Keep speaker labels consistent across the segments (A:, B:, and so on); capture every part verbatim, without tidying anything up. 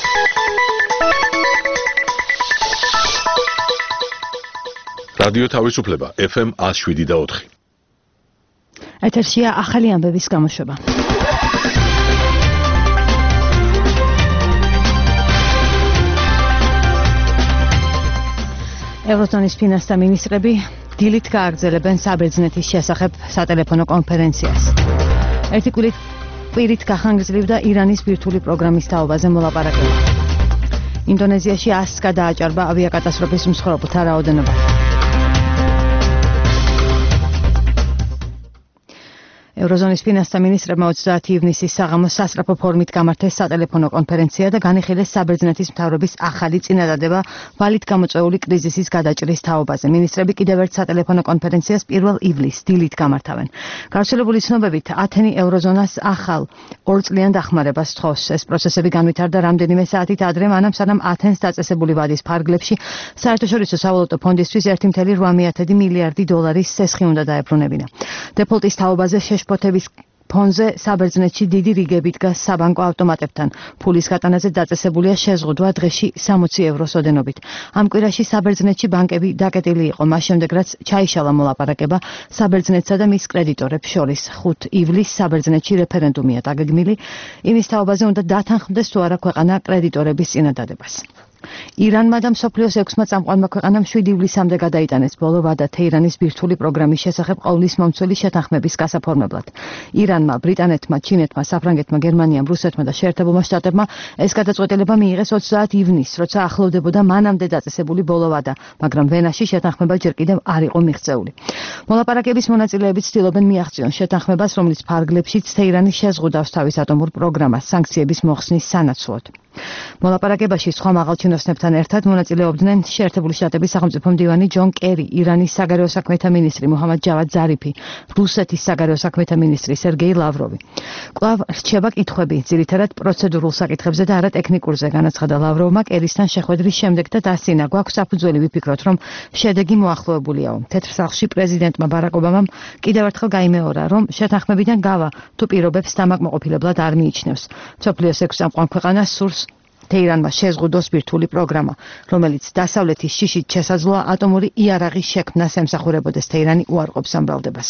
A: რადიო თავისუფლება ეფ ემ one oh seven და four.
B: ეთერშია ახალი ამბების გამოშვება. ევროზონის ფინანსთა მინისტრები დილით გააგრძელებენ საბერძნეთის შესახებ სატელეფონო კონფერენციას. ერთი კვირით პირით გახანგრძლივდა ირანის ბირთვული პროგრამის თაობაზე მოლაპარაკება. ინდონეზიაში one hundred გადააჭარბა ავიაკატასტროფის მსხვერპლთა რაოდენობა. ევროზონის ფინანსთა მინისტრებმა ოცდაათი ივნისის საღამოს სასწრაფო ფორმით გამართეს სატელეფონო კონფერენცია და განიხილეს საბერძნეთის მთავრობის ახალი წინადადება ვალით გამოწვეული კრიზისის გადაჭრის თაობაზე. მინისტრები კიდევ ერთ სატელეფონო კონფერენციას პირველ ივლისს დილით გამართავენ. გავრცელებული ცნობებით ათენი ევროზონას ახალ ორწლიან დახმარებას თხოვს. ეს პროცესები განვითარდა რამდენიმე საათით ადრე, მანამ სანამ ათენს დაწესებული ვადის ფარგლებში საერთაშორისო სავალუტო ფონდისთვის one point eight მილიარდი დოლარის სესხი უნდა დაებრუნებინა. დეფოლტის თაობაზე შეშფოთების ფონზე საბერძნეთში დიდი რიგები დგას საბანკო ავტომატებთან. ფულის გატანაზე დაწესებულია შეზღუდვა დღეში sixty ევროს ოდენობით. ამ კვირაში საბერძნეთში ბანკები დაკეტილი იყო, მას შემდეგ რაც ჩაიშალა მოლაპარაკება საბერძნეთსა და მის კრედიტორებს შორის. ხუთ ივლისს საბერძნეთში რეფერენდუმია დაგეგმილი, იმის თაობაზე უნდა დათანხმდეს თუ არა ქვეყანა კრედიტორების წინადადებას. ირანმა და მსოფლიოს ექვსმა წამყვანმა ქვეყანამ შვიდი ივლისამდე გადაიტანეს ბოლო ვადა თეირანის ბირთვული პროგრამის შესახებ ყოვლის მომცველი შეთანხმების გასაფორმებლად. ირანმა, ბრიტანეთმა, ჩინეთმა, საფრანგეთმა, გერმანიამ, რუსეთმა და შეერთებულმა შტატებმა ეს გადაწყვეტილება მიიღეს ოცდაათი ივნისს, როცა ახლოვდებოდა მანამდე დაწესებული ბოლო ვადა, მაგრამ ვენაში შეთანხმება ჯერ კიდევ არ იყო მიღწეული. მოლაპარაკების მონაწილეები ცდილობენ მიაღწიონ შეთანხმებას, რომლის ფარგლებშიც თეირანი შეზღუდავს თავის ატომურ პროგრამას სანქციების მოხსნის სანაცვლოდ. მოლაპარაკებაში სხვა მაღალჩინოსნებთან ერთად მონაწილეობდნენ შეერთებული შტატების სახელმწიფო მდივანი ჯონ კერი, ირანის საგარეო საქმეთა მინისტრი მუჰამად ჯავად ზარიფი, რუსეთის საგარეო საქმეთა მინისტრი სერგეი ლავროვი. კვლავ რჩება კითხვები, ძირითადად პროცედურულ საკითხებზე და არა ტექნიკურზე, განაცხადა ლავროვმა კერისთან შეხვედრის შემდეგ და დასცინა, გვაქვს საფუძველი ვიფიქროთ, რომ შედეგი მოახლოებულია. თეთრ სახლში პრეზიდენტმა ბარაკ ობამამ კიდევ ერთხელ გაიმეორა, რომ შეთანხმებიდან გავა თუ პირობებს დამაკმაყოფილებლად არ მიიჩნევს. მსოფლიოს ექვს წამყვან ქვეყანას სურს თეირანმა შეზღუდოს ბირთვული პროგრამა, რომელიც დასავლეთის შიშით შესაძლოა ატომური იარაღის შექმნას ემსახურებოდეს. თეირანი უარყოფს ამ ბრალდებას.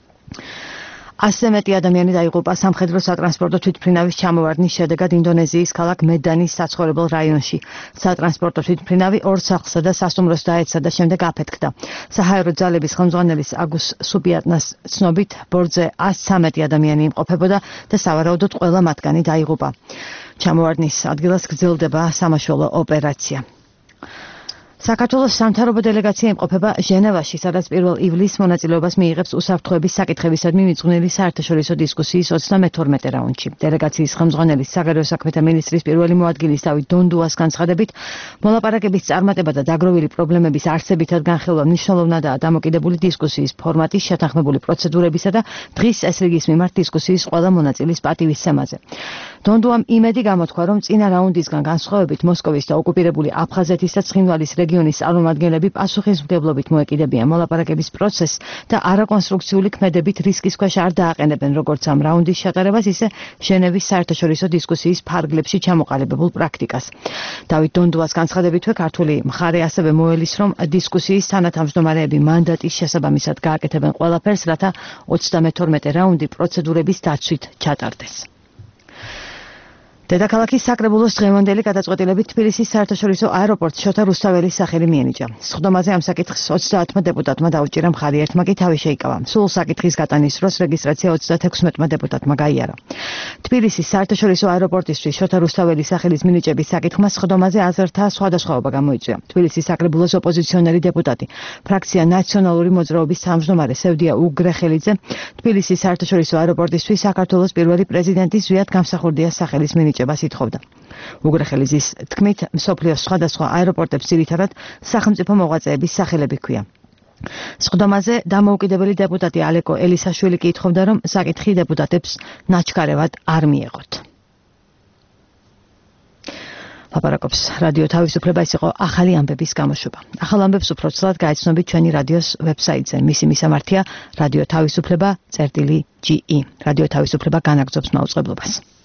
B: ასზე მეტი ადამიანი დაიღუპა სამხედრო სატრანსპორტო თვითმფრინავის ჩამოვარდნის შედეგად ინდონეზიის ქალაქ მედანის საცხოვრებელ რაიონში. სატრანსპორტო თვითმფრინავი ორ სახლსა და სასტუმროს დაეცა და შემდეგ აფეთქდა. საჰაერო ძალების ხელმძღვანელის აგუს სუპიატნას ცნობით, ბორტზე one hundred thirteen ადამიანი იმყოფებოდა და სავარაუდოდ ყველა მათგანი დაიღუპა. ჩამოვარდნის ადგილას გრძელდება სამაშველო ოპერაცია. საქართველოს სამთავრობო დელეგაცია იმყოფება ჟენევაში, სადაც პირველ ივლისს მონაწილეობას მიიღებს უსაფრთხოების საკითხებისადმი მიძღვნილი საერთაშორისო დისკუსიის ოცდამეთორმეტე რაუნდში. დელეგაციის ხელმძღვანელის საგარეო საქმეთა მინისტრის პირველი მოადგილის დავით დონდუას განცხადებით, მოლაპარაკების წარმატება და დაგროვილი პრობლემების არსებითად განხილვა მნიშვნელოვნადაა დამოკიდებული დისკუსიის ფორმატის, შეთანხმებული პროცედურებისა და დღის ეს რიგის მიმართ დისკუსიის ყველა მონაწილის პატივისცემაზე. დონდუამ იმედი გამოთქვა, რომ წინა რაუნდისგან განსხვავებით მოსკოვის და ოკუპირებული აფხაზეთის და ცხინვალის რეგიონის წარმომადგენლები პასუხისმგებლობით მოეკიდებიან მოლაპარაკების პროცესს და არაკონსტრუქციული ქმედებით რისკის ქვეშ არ დააყენებენ როგორც ამ რაუნდის ჩატარებას, ისე ჟენევის საერთაშორისო დისკუსიის ფარგლებში ჩამოყალიბებულ პრაქტიკას. დავით დონდუას განცხადებითვე ქართული მხარე ასევე მოელის, რომ დისკუსიის თანათავმჯდომარეები მანდატის შესაბამისად გააკეთებენ ყველაფერს, რათა ოცდამეთორმეტე რაუნდი პროცედურების დაცვით ჩატარდეს. დედაქალაქის საკრებულოს დღევანდელი გადაწყვეტილებით თბილისის საერთაშორისო აეროპორტს შოთა რუსთაველის სახელი მიენიჭა. სხდომაზე ამ საკითხს ოცდაათმა დეპუტატმა დაუჭირა მხარი, ერთმა კი თავი შეიკავა. სულ საკითხის გატანის დროს რეგისტრაცია ოცდათექვსმეტმა დეპუტატმა გაიარა. თბილისის საერთაშორისო აეროპორტისთვის შოთა რუსთაველის სახელის მინიჭების საკითხმა სხდომაზე აზრთა სხვადასხვაობა გამოიწვია. თბილისის საკრებულოს ოპოზიციონერი დეპუტატი, ფრაქცია ნაციონალური მოძრაობის თავმჯდომარე სევდია უგრეხელიძე, თბილისის საერთაშორისო აეროპორტისთვის საქართველოს პირველი პრეზიდენტის ზვიად გამსახურდიას სახელის მინიჭება ითხოვდა. უგრეხელიძის თქმით, მსოფლიოს სხვადასხვა აეროპორტებს ძირითადად სახელმწიფო მოღვაწეების სახელები ჰქვია. სხდომაზე დამოუკიდებელი დეპუტატი ალეკო ელისაშვილი კი ითხოვდა, რომ საკითხი დეპუტატებს ნაჩქარევად არ მიეღოთ. ლაპარაკობს რადიო თავისუფლება, ის იყო ახალი ამბების გამოშვება. ახალ ამბებს უფრო ცლად გაეცნობით ჩვენი რადიოს ვებსაიტზე. მისი მისამართია რადიო თავისუფლება წერტილი ჯი ი. რადიო თავისუფლება განაგრძობს მაუწყებლობას.